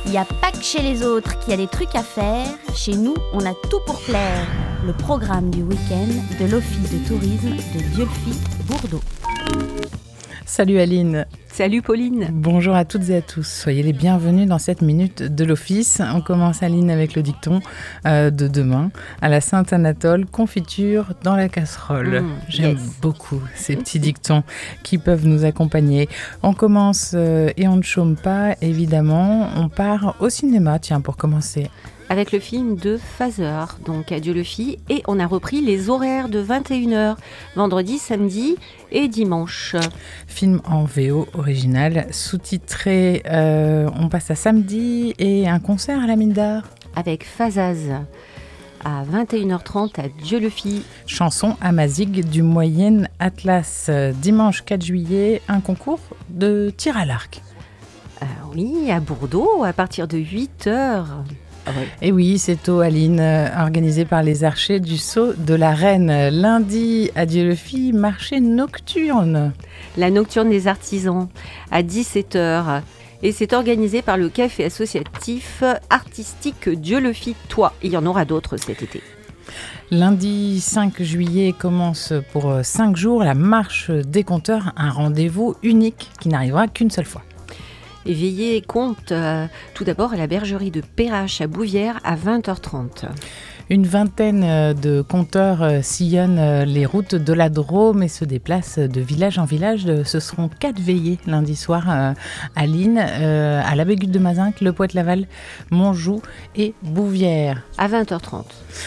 Il n'y a pas que chez les autres qu'il y a des trucs à faire. Chez nous, on a tout pour plaire. Le programme du week-end de l'Office de tourisme de Dieulefit-Bourdeaux. Salut Aline. Salut Pauline. Bonjour à toutes et à tous. Soyez les bienvenus dans cette minute de l'Office. On commence Aline avec le dicton de demain. À la Saint-Anatole, confiture dans la casserole. J'aime beaucoup ces petits dictons qui peuvent nous accompagner. On commence et on ne chôme pas, évidemment. On part au cinéma, tiens, pour commencer. Avec le film de Phaser, donc à Dieulefit, et on a repris les horaires de 21h, vendredi, samedi et dimanche. Film en VO original, sous-titré, on passe à samedi et un concert à la Mine d'Art. Avec Phasaz, à 21h30 à Dieulefit. Chanson amazigh du Moyen Atlas, dimanche 4 juillet, un concours de tir à l'arc. Oui, à Bourdeaux, à partir de 8h. Ouais. Et oui, c'est au Aline, organisé par les archers du Sceau de la Reine. Lundi, à Dieulefit, marché nocturne. La nocturne des artisans, à 17h. Et c'est organisé par le café associatif artistique Dieulefit-Toi. Il y en aura d'autres cet été. Lundi 5 juillet commence pour 5 jours la marche des compteurs, un rendez-vous unique qui n'arrivera qu'une seule fois. Et veillez compte tout d'abord à la bergerie de Perrache à Bouvières à 20h30. Une vingtaine de compteurs sillonnent les routes de la Drôme et se déplacent de village en village. Ce seront 4 veillées lundi soir à Lynn, à la Bégude de Mazinc, Le Poët-Laval, Montjoux et Bouvières. À 20h30.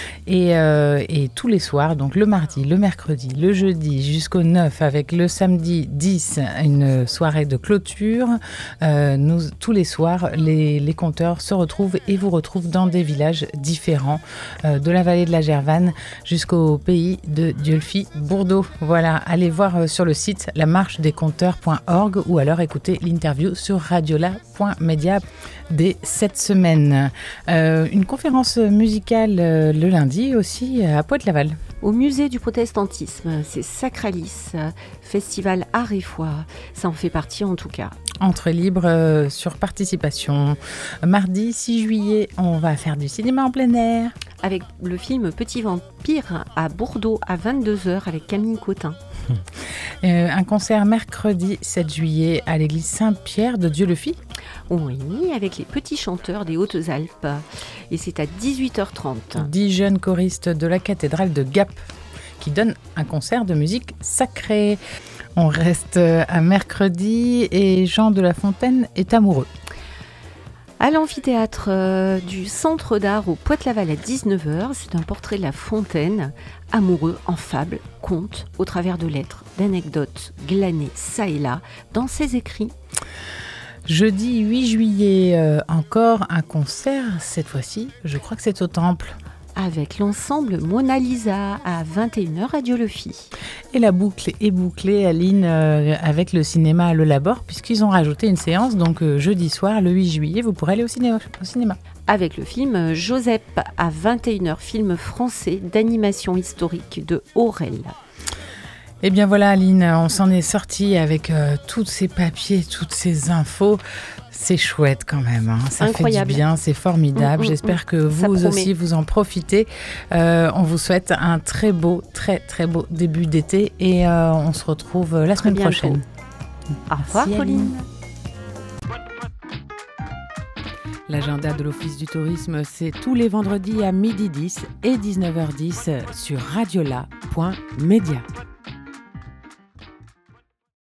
Et tous les soirs, donc le mardi, le mercredi, le jeudi jusqu'au 9, avec le samedi 10, une soirée de clôture. Tous les soirs, les compteurs se retrouvent et vous retrouvent dans des villages différents, de la vallée de la Gervanne jusqu'au pays de Dieulefit-Bourdeaux. Voilà, allez voir sur le site lamarchedescompteurs.org ou alors écoutez l'interview sur radiola.media dès cette semaine. Une conférence musicale le lundi aussi à Poët-Laval. Au musée du protestantisme, c'est Sacralis, festival art et foi. Ça en fait partie en tout cas. Entrée libre sur participation. Mardi 6 juillet, on va faire du cinéma en plein air. Avec le film Petit Vampire à Bourdeaux à 22h avec Camille Cotin. Un concert mercredi 7 juillet à l'église Saint-Pierre de Dieulefit. Oui, avec les petits chanteurs des Hautes-Alpes. Et c'est à 18h30. 10 jeunes choristes de la cathédrale de Gap qui donnent un concert de musique sacrée. On reste à mercredi et Jean de La Fontaine est amoureux. À l'amphithéâtre du Centre d'Art au Poët-Laval à 19h, c'est un portrait de La Fontaine, amoureux en fables, contes, au travers de lettres, d'anecdotes glanées ça et là dans ses écrits. Jeudi 8 juillet, encore un concert, cette fois-ci, je crois que c'est au Temple. Avec l'ensemble Mona Lisa à 21h à Dieulefit. Et la boucle est bouclée, Aline, avec le cinéma Le Labor, puisqu'ils ont rajouté une séance, donc jeudi soir, le 8 juillet, vous pourrez aller au cinéma. Avec le film Joseph à 21h, film français d'animation historique de Aurel. Eh bien voilà Aline, on s'en est sorti avec tous ces papiers, toutes ces infos. C'est chouette quand même, hein. Ça Incroyable. Fait du bien, c'est formidable. J'espère que vous aussi vous en profitez. On vous souhaite un très beau début d'été et on se retrouve la semaine prochaine. Au revoir Pauline. L'agenda de l'Office du tourisme, c'est tous les vendredis à 12h10 et 19h10 sur radiola.media.